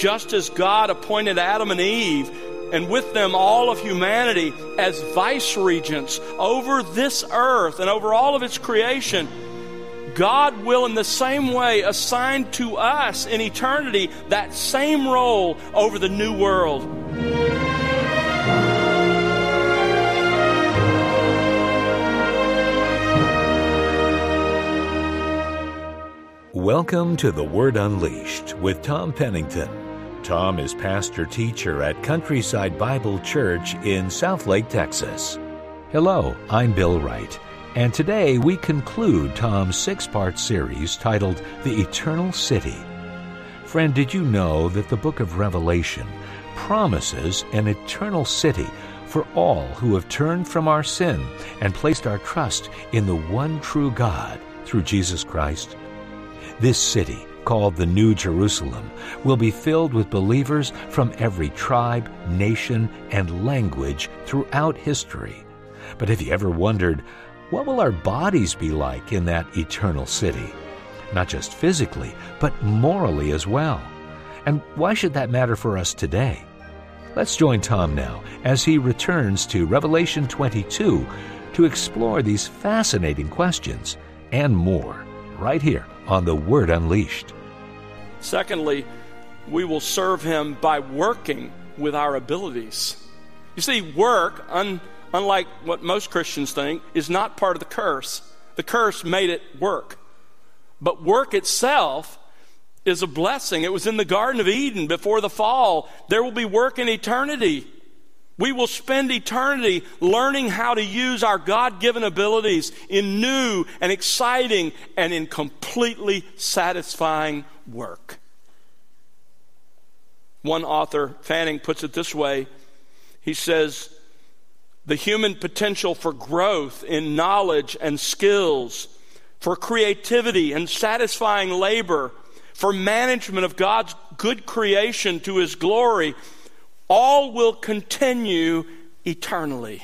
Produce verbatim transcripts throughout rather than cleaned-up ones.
just as God appointed Adam and Eve, and with them all of humanity, as vice-regents over this earth and over all of its creation, God will in the same way assign to us in eternity that same role over the new world. Welcome to The Word Unleashed with Tom Pennington. Tom is pastor-teacher at Countryside Bible Church in Southlake, Texas. Hello, I'm Bill Wright, and today we conclude Tom's six-part series titled The Eternal City. Friend, did you know that the book of Revelation promises an eternal city for all who have turned from our sin and placed our trust in the one true God through Jesus Christ? This city, called the New Jerusalem, will be filled with believers from every tribe, nation, and language throughout history. But have you ever wondered, what will our bodies be like in that eternal city? Not just physically, but morally as well. And why should that matter for us today? Let's join Tom now as he returns to Revelation twenty-two to explore these fascinating questions and more right here on The Word Unleashed. Secondly, we will serve Him by working with our abilities. You see, work, un, unlike what most Christians think, is not part of the curse. The curse made it work. But work itself is a blessing. It was in the Garden of Eden before the fall. There will be work in eternity. We will spend eternity learning how to use our God-given abilities in new and exciting and in completely satisfying work. One author, Fanning, puts it this way. He says, the human potential for growth in knowledge and skills, for creativity and satisfying labor, for management of God's good creation to His glory, all will continue eternally.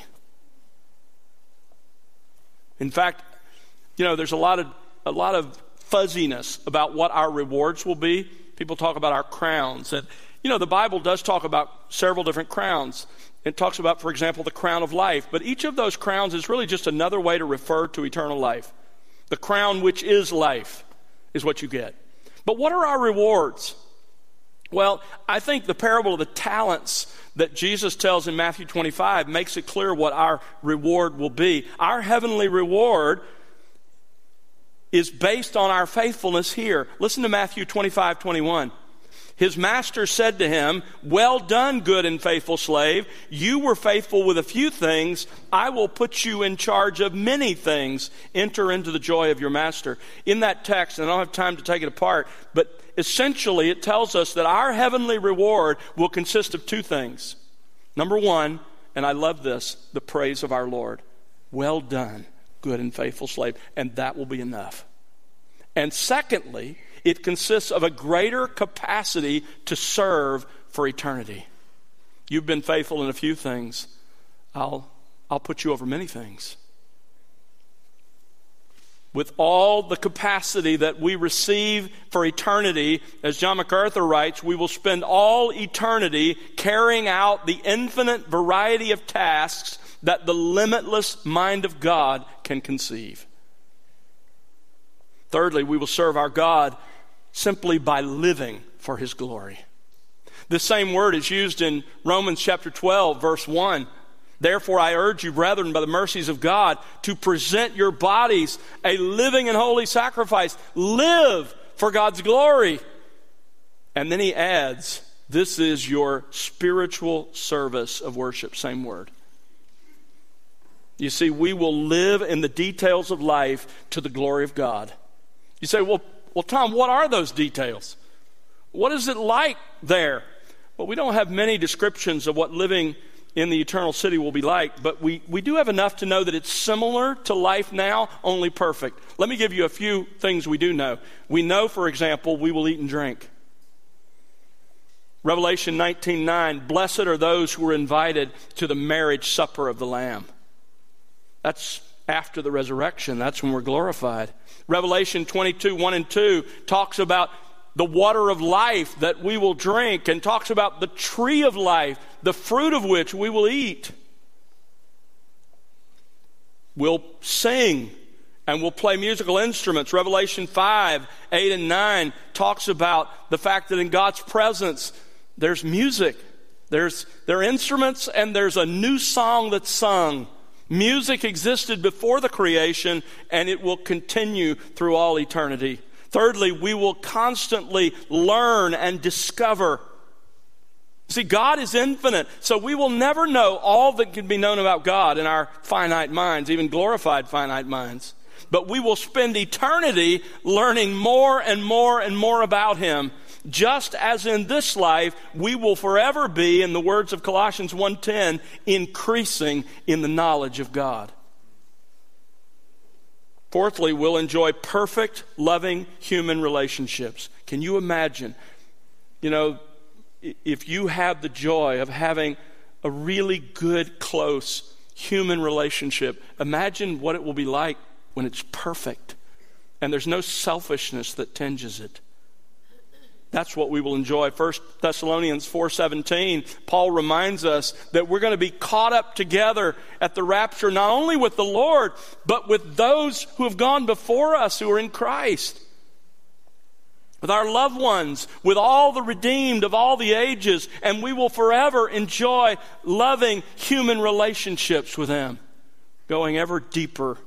In fact, you know, there's a lot of a lot of fuzziness about what our rewards will be. People talk about our crowns. And, you know, the Bible does talk about several different crowns. It talks about, for example, the crown of life. But each of those crowns is really just another way to refer to eternal life. The crown which is life is what you get. But what are our rewards? Well, I think the parable of the talents that Jesus tells in Matthew twenty-five makes it clear what our reward will be. Our heavenly reward is based on our faithfulness here. Listen to Matthew twenty-five twenty-one. His master said to him, "Well done, good and faithful slave. You were faithful with a few things. I will put you in charge of many things. Enter into the joy of your master." In that text, and I don't have time to take it apart, but essentially it tells us that our heavenly reward will consist of two things. Number one, and I love this, the praise of our Lord. Well done, good and faithful slave. And that will be enough. And secondly, it consists of a greater capacity to serve for eternity. You've been faithful in a few things. I'll, I'll put you over many things. With all the capacity that we receive for eternity, as John MacArthur writes, we will spend all eternity carrying out the infinite variety of tasks that the limitless mind of God can conceive. Thirdly, we will serve our God simply by living for His glory. This same word is used in Romans chapter twelve, verse one. Therefore, I urge you, brethren, by the mercies of God, to present your bodies a living and holy sacrifice. Live for God's glory. And then he adds, this is your spiritual service of worship. Same word. You see, we will live in the details of life to the glory of God. You say, well, well, Tom, what are those details? What is it like there? Well, we don't have many descriptions of what living in the eternal city will be like, but we, we do have enough to know that it's similar to life now, only perfect. Let me give you a few things we do know. We know, for example, we will eat and drink. Revelation nineteen nine, blessed are those who are invited to the marriage supper of the Lamb. That's after the resurrection. That's when we're glorified. Revelation twenty-two, one and two talks about the water of life that we will drink, and talks about the tree of life, the fruit of which we will eat. We'll sing and we'll play musical instruments. Revelation five, eight, and nine talks about the fact that in God's presence there's music. There's there are instruments and there's a new song that's sung. Music existed before the creation, and it will continue through all eternity. Thirdly, we will constantly learn and discover. See, God is infinite, so we will never know all that can be known about God in our finite minds, even glorified finite minds. But we will spend eternity learning more and more and more about Him. Just as in this life, we will forever be, in the words of Colossians one ten, increasing in the knowledge of God. Fourthly, we'll enjoy perfect, loving human relationships. Can you imagine, you know, if you have the joy of having a really good, close human relationship, imagine what it will be like when it's perfect and there's no selfishness that tinges it. That's what we will enjoy. First Thessalonians four seventeen, Paul reminds us that we're going to be caught up together at the rapture, not only with the Lord, but with those who have gone before us who are in Christ. With our loved ones, with all the redeemed of all the ages, and we will forever enjoy loving human relationships with them, going ever deeper.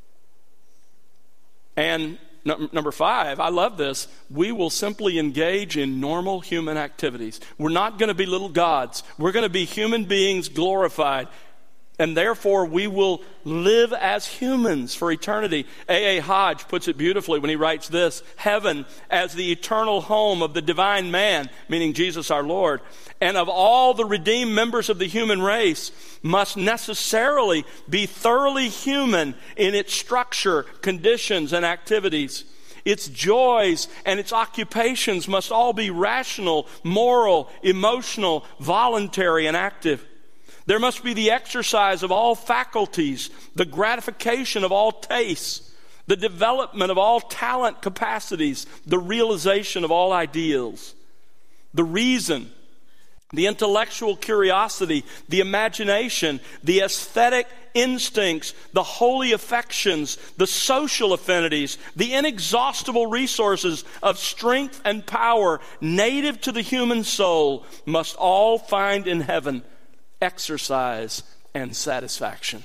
And number five, I love this, we will simply engage in normal human activities. We're not going to be little gods. We're going to be human beings glorified. And therefore, we will live as humans for eternity. A A Hodge puts it beautifully when he writes this: heaven as the eternal home of the divine man, meaning Jesus our Lord, and of all the redeemed members of the human race, must necessarily be thoroughly human in its structure, conditions, and activities. Its joys and its occupations must all be rational, moral, emotional, voluntary, and active. There must be the exercise of all faculties, the gratification of all tastes, the development of all talent capacities, the realization of all ideals. The reason, the intellectual curiosity, the imagination, the aesthetic instincts, the holy affections, the social affinities, the inexhaustible resources of strength and power native to the human soul must all find in heaven exercise and satisfaction.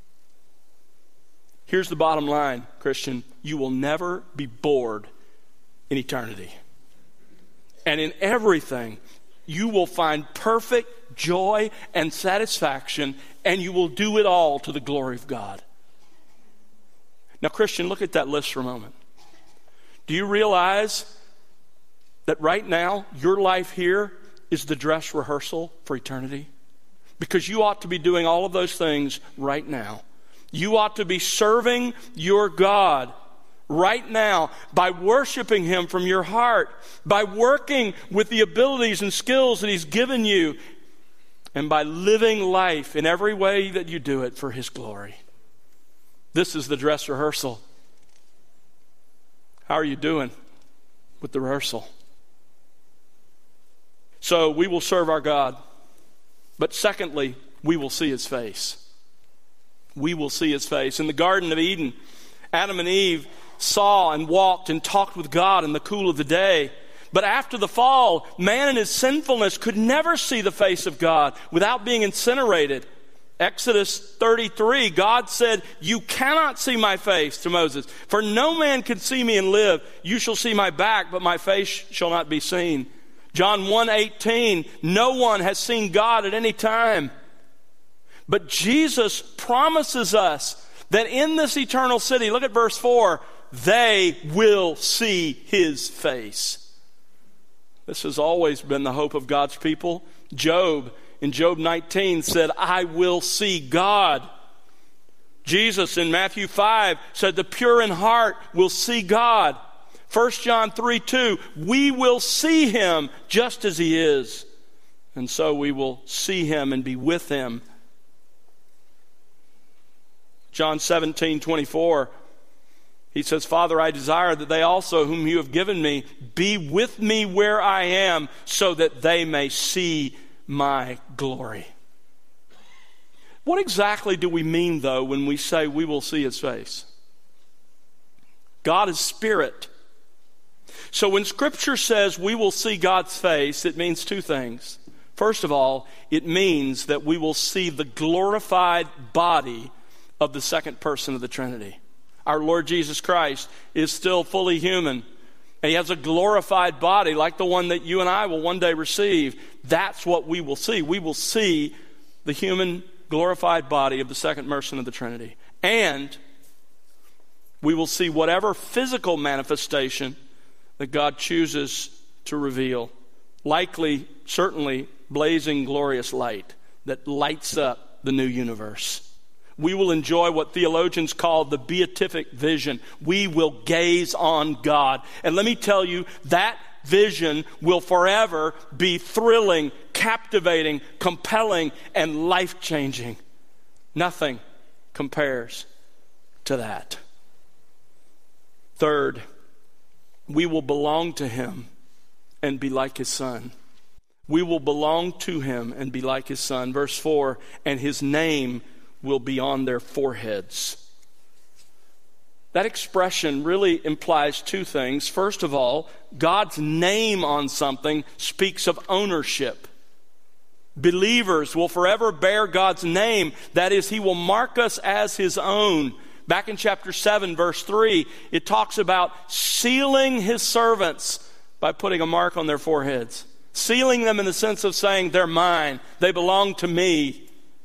Here's the bottom line, Christian. You will never be bored in eternity. And in everything, you will find perfect joy and satisfaction, and you will do it all to the glory of God. Now, Christian, look at that list for a moment. Do you realize that right now, your life here is the dress rehearsal for eternity? Because you ought to be doing all of those things right now. You ought to be serving your God right now by worshiping Him from your heart, by working with the abilities and skills that He's given you, and by living life in every way that you do it for His glory. This is the dress rehearsal. How are you doing with the rehearsal? So we will serve our God. But secondly, we will see His face. We will see His face. In the Garden of Eden, Adam and Eve saw and walked and talked with God in the cool of the day. But after the fall, man in his sinfulness could never see the face of God without being incinerated. Exodus thirty-three, God said, "You cannot see my face," to Moses, "for no man can see me and live. You shall see my back, but my face shall not be seen." John one eighteen, no one has seen God at any time. But Jesus promises us that in this eternal city, look at verse four, they will see His face. This has always been the hope of God's people. Job, in Job nineteen, said, "I will see God." Jesus in Matthew five said, "The pure in heart will see God." First John three two, we will see Him just as He is. And so we will see Him and be with Him. John seventeen twenty-four, He says, Father, I desire that they also, whom you have given me, be with me where I am, so that they may see my glory. What exactly do we mean, though, when we say we will see his face? God is spirit. So when Scripture says we will see God's face, it means two things. First of all, it means that we will see the glorified body of the second person of the Trinity. Our Lord Jesus Christ is still fully human, and he has a glorified body like the one that you and I will one day receive. That's what we will see. We will see the human glorified body of the second person of the Trinity. And we will see whatever physical manifestation that God chooses to reveal. Likely, certainly, blazing glorious light that lights up the new universe. We will enjoy what theologians call the beatific vision. We will gaze on God. And let me tell you, that vision will forever be thrilling, captivating, compelling, and life-changing. Nothing compares to that. Third, we will belong to him and be like his son. We will belong to him and be like his son. Verse four, and his name will be on their foreheads. That expression really implies two things. First of all, God's name on something speaks of ownership. Believers will forever bear God's name. That is, he will mark us as his own. Back in chapter seven, verse three, it talks about sealing his servants by putting a mark on their foreheads. Sealing them in the sense of saying, they're mine, they belong to me.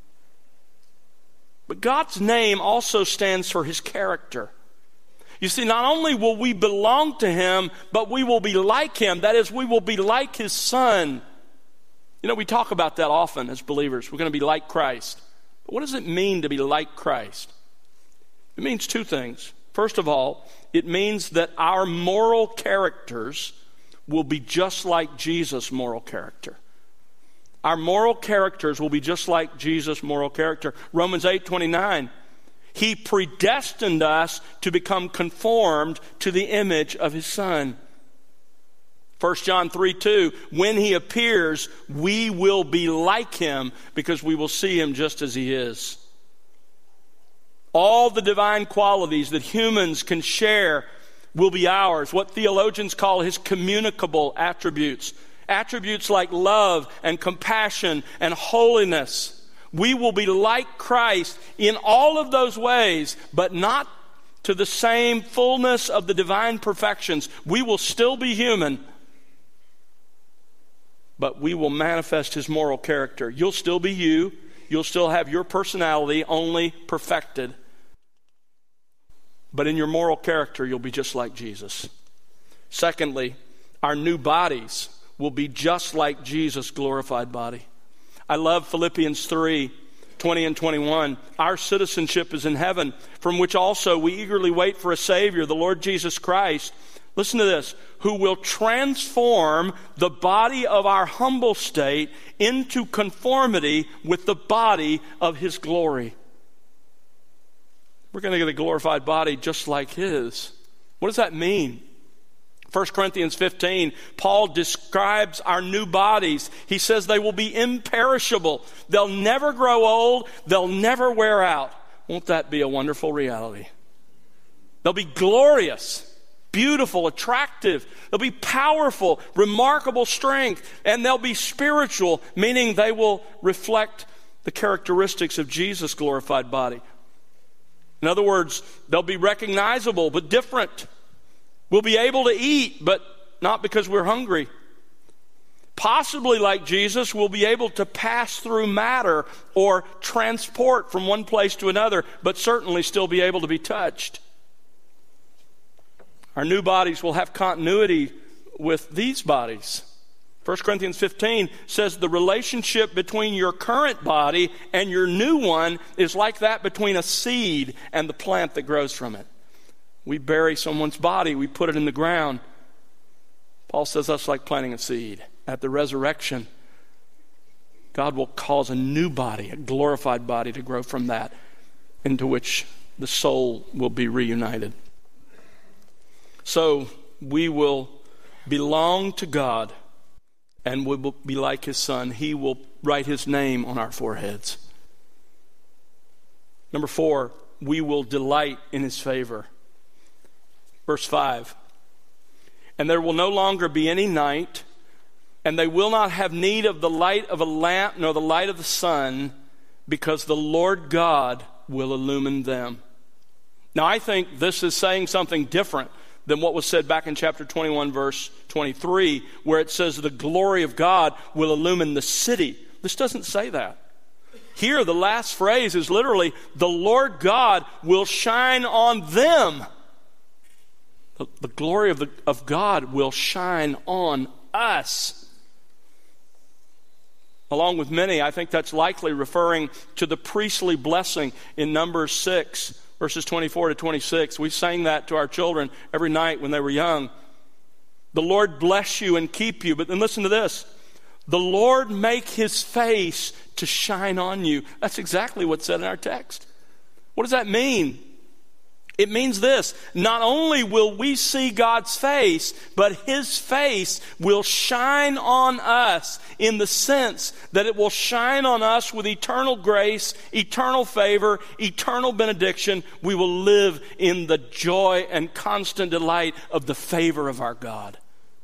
But God's name also stands for his character. You see, not only will we belong to him, but we will be like him. That is, we will be like his son. You know, we talk about that often as believers. We're going to be like Christ. But what does it mean to be like Christ? It means two things. First of all, it means that our moral characters will be just like Jesus' moral character. Our moral characters will be just like Jesus' moral character. Romans eight twenty-nine, he predestined us to become conformed to the image of his Son. First John three two, when he appears, we will be like him because we will see him just as he is. All the divine qualities that humans can share will be ours, what theologians call his communicable attributes. Attributes like love and compassion and holiness. We will be like Christ in all of those ways, but not to the same fullness of the divine perfections. We will still be human, but we will manifest his moral character. You'll still be you. You'll still have your personality, only perfected. But in your moral character, you'll be just like Jesus. Secondly, our new bodies will be just like Jesus' glorified body. I love Philippians three, twenty and twenty-one. Our citizenship is in heaven, from which also we eagerly wait for a Savior, the Lord Jesus Christ. Listen to this. Who will transform the body of our humble state into conformity with the body of his glory. We're going to get a glorified body just like his. What does that mean? First Corinthians fifteen, Paul describes our new bodies. He says they will be imperishable. They'll never grow old. They'll never wear out. Won't that be a wonderful reality? They'll be glorious, beautiful, attractive. They'll be powerful, remarkable strength. And they'll be spiritual, meaning they will reflect the characteristics of Jesus' glorified body. In other words, they'll be recognizable but different. We'll be able to eat, but not because we're hungry. Possibly like Jesus, we'll be able to pass through matter or transport from one place to another, but certainly still be able to be touched. Our new bodies will have continuity with these bodies. First Corinthians fifteen says the relationship between your current body and your new one is like that between a seed and the plant that grows from it. We bury someone's body, we put it in the ground. Paul says that's like planting a seed. At the resurrection, God will cause a new body, a glorified body, to grow from that, into which the soul will be reunited. So we will belong to God, and we will be like his Son. He will write his name on our foreheads. Number four, we will delight in his favor. Verse five, and there will no longer be any night, and they will not have need of the light of a lamp nor the light of the sun, because the Lord God will illumine them. Now, I think this is saying something different than what was said back in chapter twenty-one, verse twenty-three, where it says the glory of God will illumine the city. This doesn't say that. Here, the last phrase is literally, the Lord God will shine on them. The, the glory of, the, of God will shine on us. Along with many, I think that's likely referring to the priestly blessing in Numbers six, verses twenty-four to twenty-six. We sang that to our children every night when they were young. The Lord bless you and keep you. But then listen to this. The Lord make his face to shine on you. That's exactly what's said in our text. What does that mean? It means this: not only will we see God's face, but his face will shine on us in the sense that it will shine on us with eternal grace, eternal favor, eternal benediction. We will live in the joy and constant delight of the favor of our God.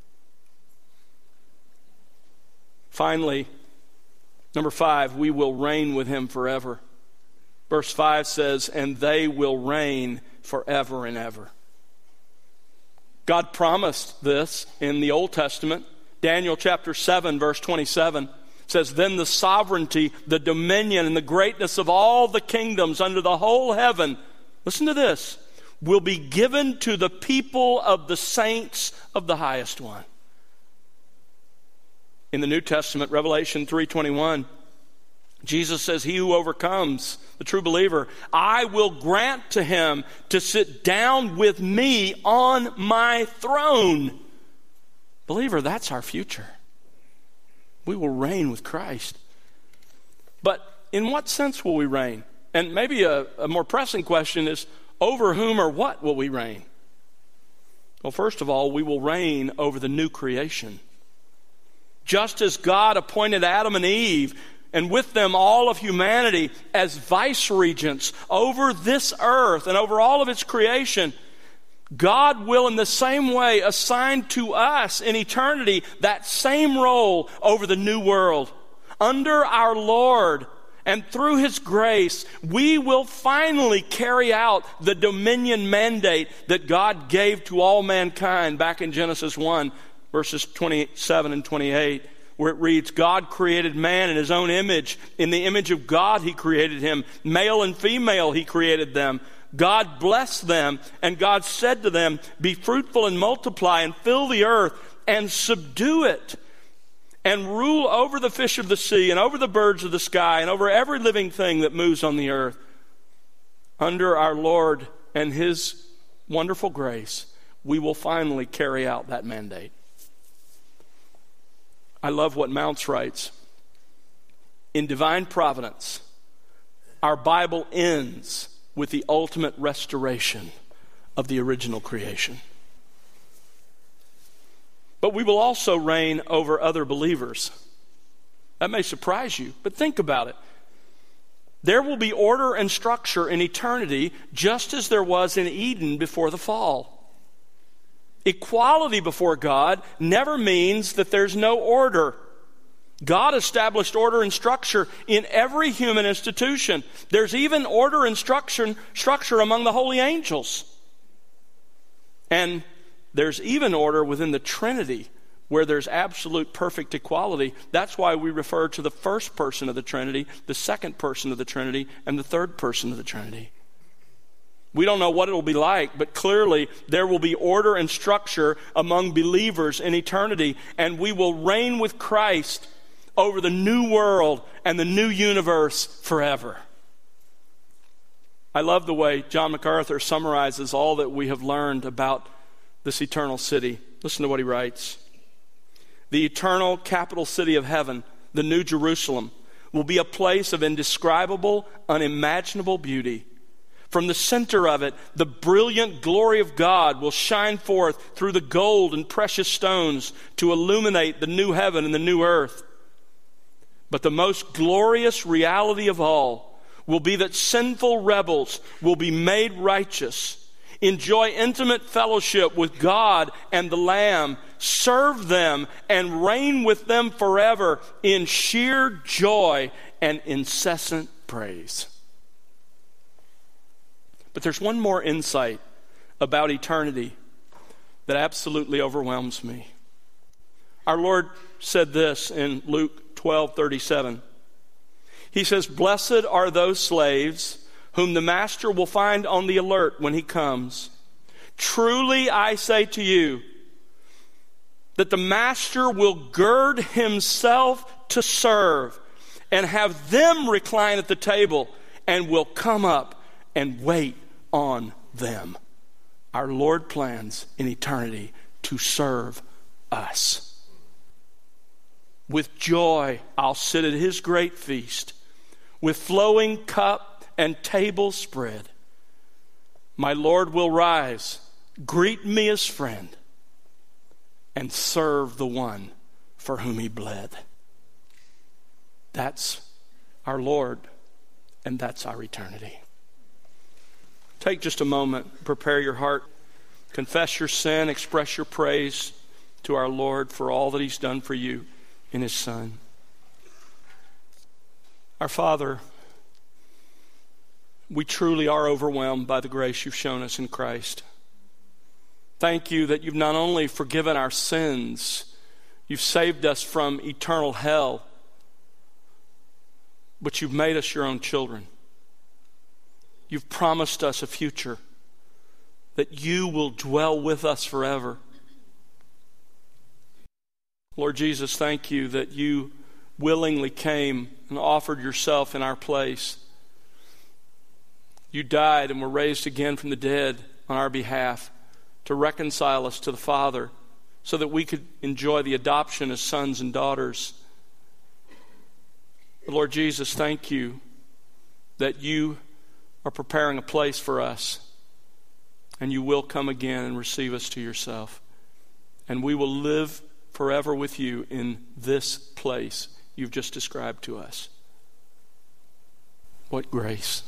Finally, number five, we will reign with him forever. Verse five says, and they will reign forever and ever. God promised this in the Old Testament. Daniel chapter seven, verse twenty-seven says, then the sovereignty, the dominion, and the greatness of all the kingdoms under the whole heaven, listen to this, will be given to the people of the saints of the highest one. In the New Testament, Revelation three twenty-one, Jesus says, he who overcomes, the true believer, I will grant to him to sit down with me on my throne. Believer, that's our future. We will reign with Christ. But in what sense will we reign? And maybe a, a more pressing question is, over whom or what will we reign? Well, first of all, we will reign over the new creation. Just as God appointed Adam and Eve, and with them all of humanity, as vice regents over this earth and over all of its creation, God will in the same way assign to us in eternity that same role over the new world. Under our Lord and through his grace, we will finally carry out the dominion mandate that God gave to all mankind back in Genesis one, verses twenty-seven and twenty-eight, where it reads, God created man in his own image. In the image of God he created him. Male and female he created them. God blessed them, and God said to them, be fruitful and multiply and fill the earth and subdue it, and rule over the fish of the sea and over the birds of the sky and over every living thing that moves on the earth. Under our Lord and his wonderful grace, we will finally carry out that mandate. I love what Mounce writes. In divine providence, our Bible ends with the ultimate restoration of the original creation. But we will also reign over other believers. That may surprise you, but think about it. There will be order and structure in eternity, just as there was in Eden before the fall. Equality before God never means that there's no order. God established order and structure in every human institution. There's even order and structure, structure among the holy angels. And there's even order within the Trinity, where there's absolute perfect equality. That's why we refer to the first person of the Trinity, the second person of the Trinity, and the third person of the Trinity. We don't know what it'll be like, but clearly there will be order and structure among believers in eternity, and we will reign with Christ over the new world and the new universe forever. I love the way John MacArthur summarizes all that we have learned about this eternal city. Listen to what he writes. The eternal capital city of heaven, the New Jerusalem, will be a place of indescribable, unimaginable beauty, From the center of it, the brilliant glory of God will shine forth through the gold and precious stones to illuminate the new heaven and the new earth. But the most glorious reality of all will be that sinful rebels will be made righteous, enjoy intimate fellowship with God and the Lamb, serve them, and reign with them forever in sheer joy and incessant praise. But there's one more insight about eternity that absolutely overwhelms me. Our Lord said this in Luke twelve thirty-seven. He says, "Blessed are those slaves whom the master will find on the alert when he comes. Truly I say to you that the master will gird himself to serve and have them recline at the table and will come up and wait on them." Our Lord plans in eternity to serve us. With joy, I'll sit at his great feast, with flowing cup and table spread. My Lord will rise, greet me as friend, and serve the one for whom he bled. That's our Lord, and that's our eternity. Take just a moment, prepare your heart, confess your sin, express your praise to our Lord for all that he's done for you in his Son. Our Father, we truly are overwhelmed by the grace you've shown us in Christ. Thank you that you've not only forgiven our sins, you've saved us from eternal hell, but you've made us your own children. You've promised us a future, that you will dwell with us forever. Lord Jesus, thank you that you willingly came and offered yourself in our place. You died and were raised again from the dead on our behalf to reconcile us to the Father so that we could enjoy the adoption as sons and daughters. Lord Jesus, thank you that you are preparing a place for us, and you will come again and receive us to yourself. And we will live forever with you in this place you've just described to us. What grace.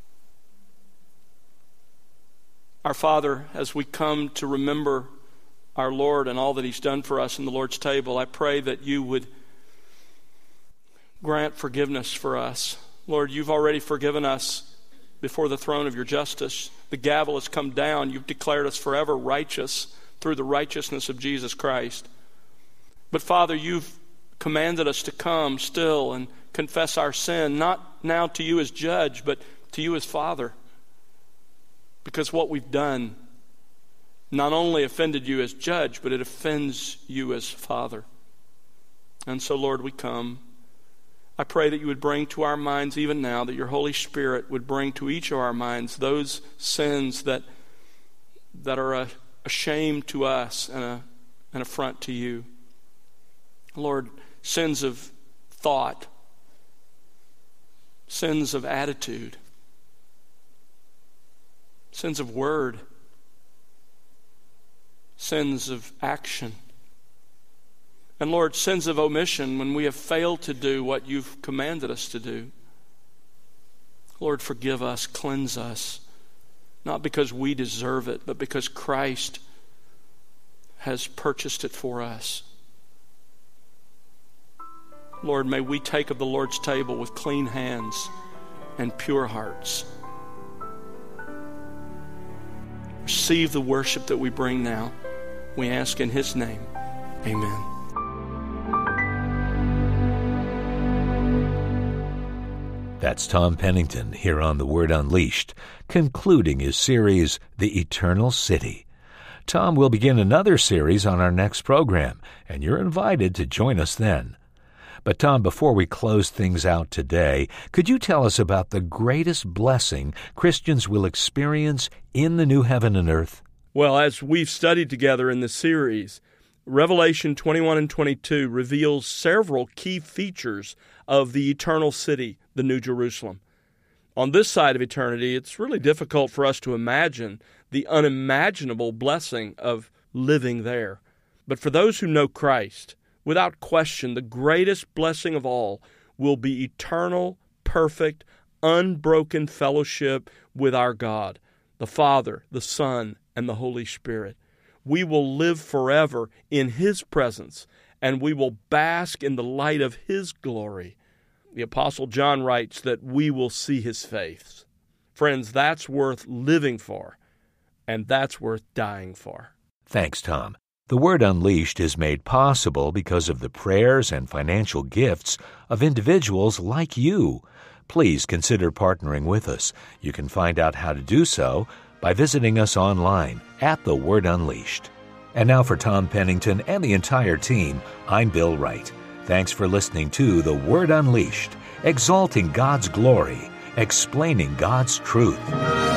Our Father, as we come to remember our Lord and all that he's done for us in the Lord's table, I pray that you would grant forgiveness for us. Lord, you've already forgiven us before the throne of your justice. The gavel has come down. You've declared us forever righteous through the righteousness of Jesus Christ. But Father, you've commanded us to come still and confess our sin, not now to you as judge, but to you as Father. Because what we've done not only offended you as judge, but it offends you as Father. And so, Lord, we come. I pray that you would bring to our minds even now, that your Holy Spirit would bring to each of our minds those sins that that are a, a shame to us and a, an affront to you. Lord, sins of thought, sins of attitude, sins of word, sins of action. And Lord, sins of omission when we have failed to do what you've commanded us to do. Lord, forgive us, cleanse us, not because we deserve it, but because Christ has purchased it for us. Lord, may we take of the Lord's table with clean hands and pure hearts. Receive the worship that we bring now. We ask in his name. Amen. That's Tom Pennington here on The Word Unleashed, concluding his series, The Eternal City. Tom will begin another series on our next program, and you're invited to join us then. But Tom, before we close things out today, could you tell us about the greatest blessing Christians will experience in the new heaven and earth? Well, as we've studied together in this series, Revelation twenty-one and twenty-two reveals several key features of the eternal city, the New Jerusalem. On this side of eternity, it's really difficult for us to imagine the unimaginable blessing of living there. But for those who know Christ, without question, the greatest blessing of all will be eternal, perfect, unbroken fellowship with our God, the Father, the Son, and the Holy Spirit. We will live forever in His presence, and we will bask in the light of His glory. The Apostle John writes that we will see His face. Friends, that's worth living for, and that's worth dying for. Thanks, Tom. The Word Unleashed is made possible because of the prayers and financial gifts of individuals like you. Please consider partnering with us. You can find out how to do so by visiting us online at The Word Unleashed. And now for Tom Pennington and the entire team, I'm Bill Wright. Thanks for listening to The Word Unleashed, exalting God's glory, explaining God's truth.